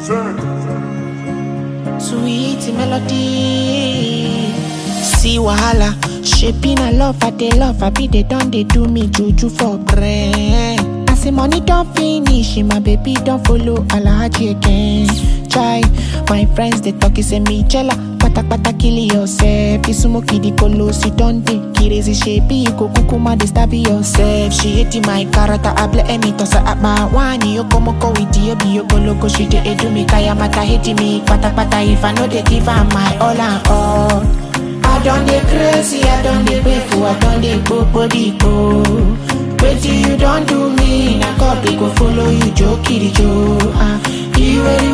Sweet melody. See wahala, shaping a love, I be they done, they do me juju for brain. I say money don't finish, my baby don't follow Alhaji again. Try, my friends they talk, say me jella, pata kill yourself. Isumoki di kolosi don't dey, kirezi shape, you go kukuma they stab yourself. She hating my character, I blame me, toss her at my wani, yo komoko with you, be yo koloko, she dey do me, kaya mata hating me, pata if I know they give her my all and all. I done the crazy, I done the painful, I done the go. Wait till you don't do me, na God they go follow you, jokey Joe. You ready.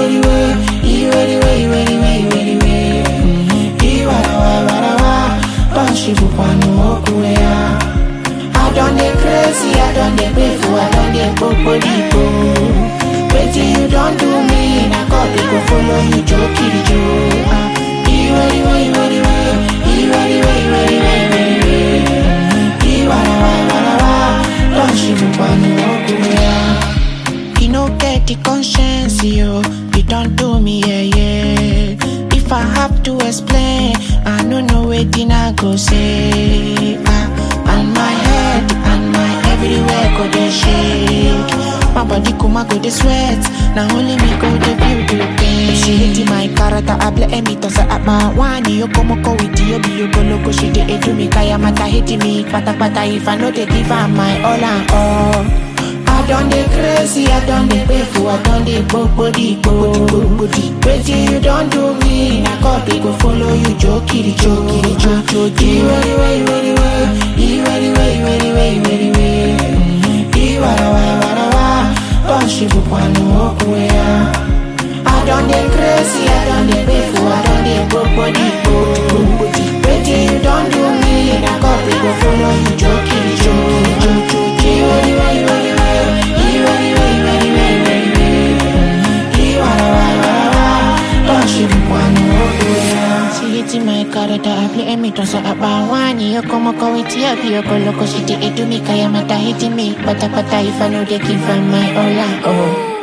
Banshibu panu okuya. I done the crazy, I done the painful, I done the go. Wait till you don't do me, na God they go follow you, jokey Joe. You ready. You no get the conscience, yo. You don't do me, yeah. If I have to explain, I don't know where I go say. And my head and my everywhere go they shake. My body come go they sweat. Now only me go they feel the pain. She hating my character, I blame me toss her at my wani. Yo come go with you, be yo go loco. She dey do me, kaya mata hating me. Pata if I know they give her my all and all. I done the crazy, I done the painful, I done the body. Wait till you don't do me, na God they go follow you, jokey. You ready. Banshibu panu okuya. I done the crazy, I done the painful, I done the body. Wait till you don't do me, na God they go follow you, jokey. You ready. She hating my character, I blame me, toss her at my wani. Yo come with you, be yo go loco. She dey do me, kaya mata hating me. Pata if I know they give her my all and all.